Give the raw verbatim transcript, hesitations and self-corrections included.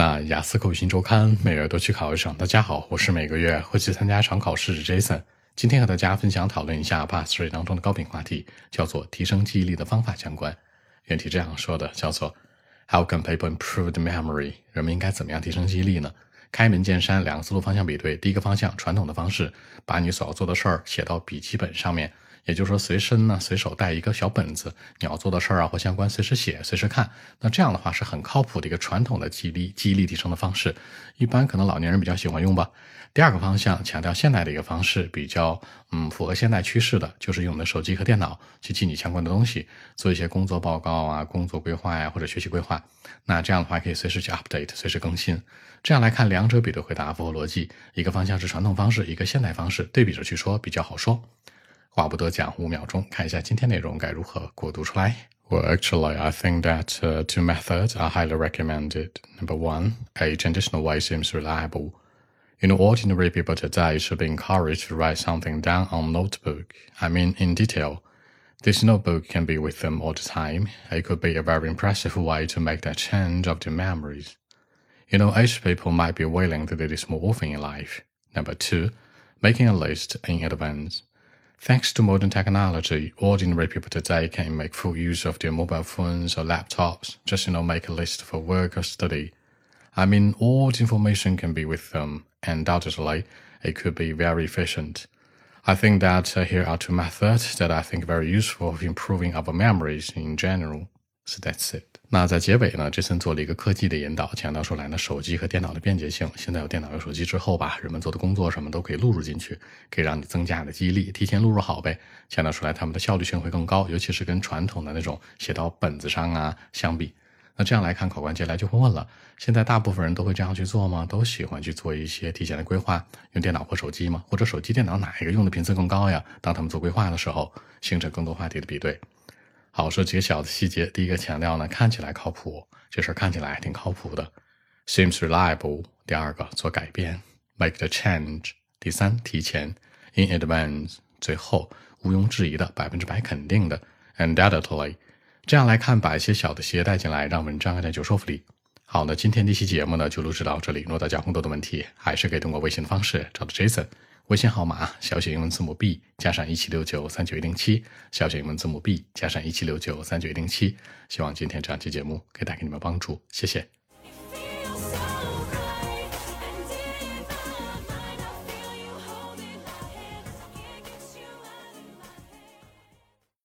那雅思口语新周刊每月都去考一场。大家好，我是每个月会去参加一场考试的 Jason。今天和大家分享讨论一下 Pass Three 当中的高频话题，叫做提升记忆力的方法相关。原题这样说的，叫做 How can people improve the memory？ 人们应该怎么样提升记忆力呢？开门见山，两个思路方向比对。第一个方向，传统的方式，把你所要做的事儿写到笔记本上面，也就是说随身呢随手带一个小本子，你要做的事儿啊或相关随时写随时看。那这样的话是很靠谱的一个传统的记忆力记忆力提升的方式，一般可能老年人比较喜欢用吧。第二个方向，强调现代的一个方式，比较嗯符合现代趋势的，就是用你的手机和电脑去记你相关的东西，做一些工作报告啊、工作规划呀、或者学习规划。那这样的话可以随时去 update， 随时更新。这样来看，两者比对回答符合逻辑，一个方向是传统方式，一个现代方式，对比着去说比较好说。话不多讲，五秒钟，看一下今天内容该如何过渡出来。Well, actually, I think that uh, two methods are highly recommended. Number one, a traditional way seems reliable. You know, ordinary people today should be encouraged to write something down on notebook. I mean, in detail. This notebook can be with them all the time. It could be a very impressive way to make that change of their memories. You know, aged people might be willing to do this more often in life. Number two, making a list in advance. Thanks to modern technology, ordinary people today can make full use of their mobile phones or laptops, just, you know, make a list for work or study. I mean, all the information can be with them. Undoubtedly, it could be very efficient. I think that uh, here are two methods that I think very useful for improving our memories in general. So that's it. 那在结尾呢，这次做了一个科技的引导，强调出来呢，手机和电脑的便捷性。现在有电脑有手机之后吧，人们做的工作什么都可以录入进去，可以让你增加你的记忆力，提前录入好呗。强调出来他们的效率性会更高，尤其是跟传统的那种写到本子上啊相比。那这样来看，考官接下来就会问了，现在大部分人都会这样去做吗？都喜欢去做一些提前的规划，用电脑或手机吗？或者手机电脑哪一个用的频次更高呀？当他们做规划的时候，形成更多话题的比对。好，说几个小的细节。第一个强调呢，看起来靠谱，这事看起来挺靠谱的。Seems reliable。第二个，做改变 ，make the change。第三，提前 ，in advance。最后，毋庸置疑的，百分之百肯定的 ，undoubtedly。这样来看，把一些小的细节带进来，让文章更加有说服力。好，那今天这期节目呢，就录制到这里。如果大家更多的问题，还是可以通过微信的方式找到 Jason。微信号码小写英文字母 B 加上一七六九三九一零七，小写英文字母 B 加上一七六九三九一零七。希望今天这样期节目可以带给你们帮助，谢谢。